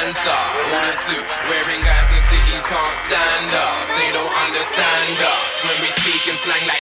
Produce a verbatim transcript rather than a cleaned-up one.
answer. All the suit wearing guys in cities can't stand us. They don't understand us when we speak in slang like